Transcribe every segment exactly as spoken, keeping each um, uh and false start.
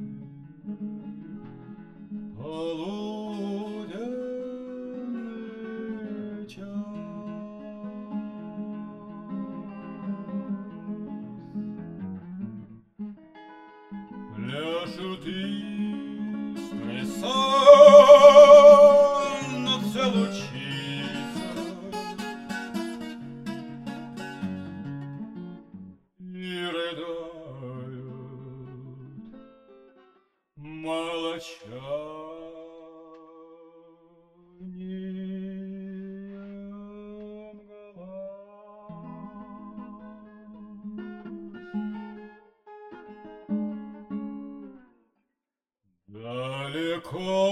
Полуденный час пляшут искры, солнце лучится, и рыдают молчанием глаз. Далеко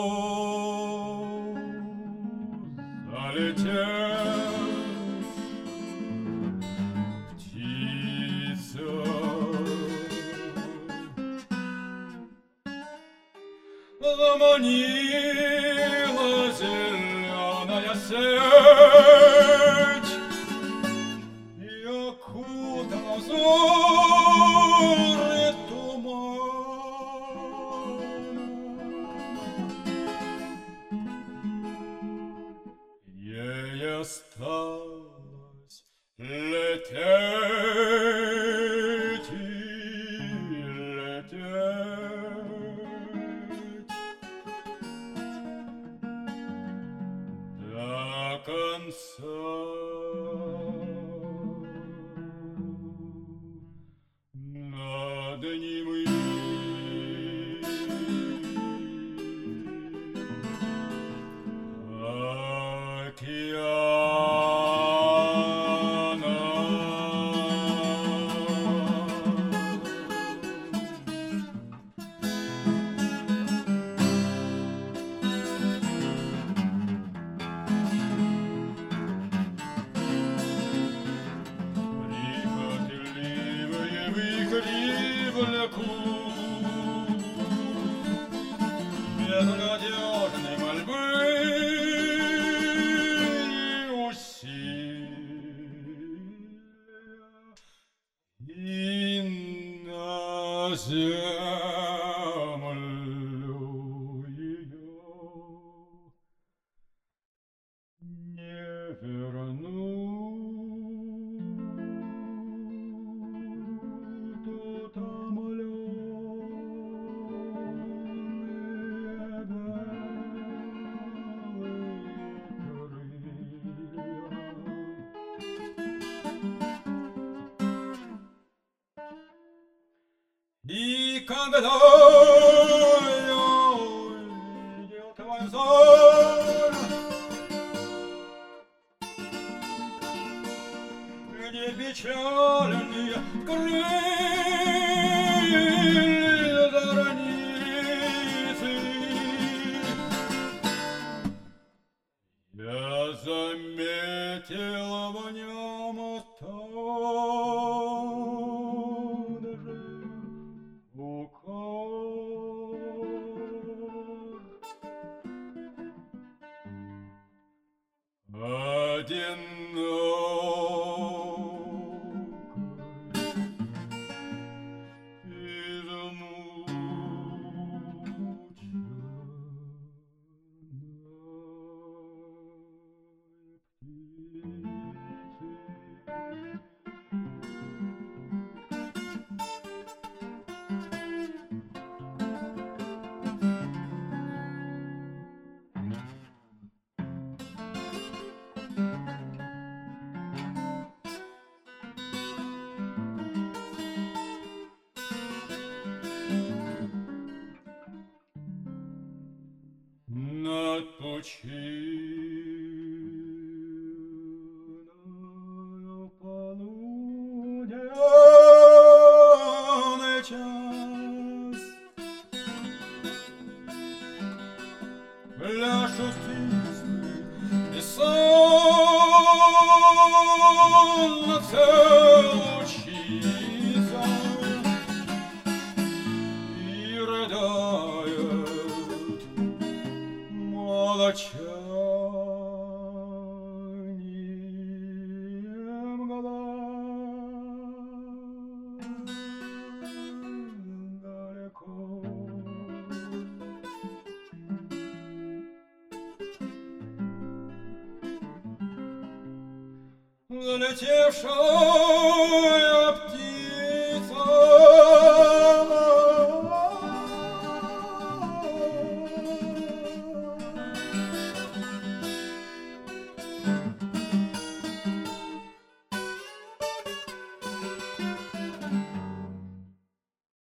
залетел птица, заманила зеленая сеть и окутала взоры туманом. Ей осталось лететь и лететь до конца. Над ним безнадежной мольбы и усилия, и на землю ее не вернут утомленные белые крылья. И когда я увидел твой взор, где печальные крылья зорницы, я заметил в нем тот же укор. Одинокой, над пучиною полуденный час пляшут искры, и солнце лучится, и рыдают молчанием глаз. Далеко залетевшая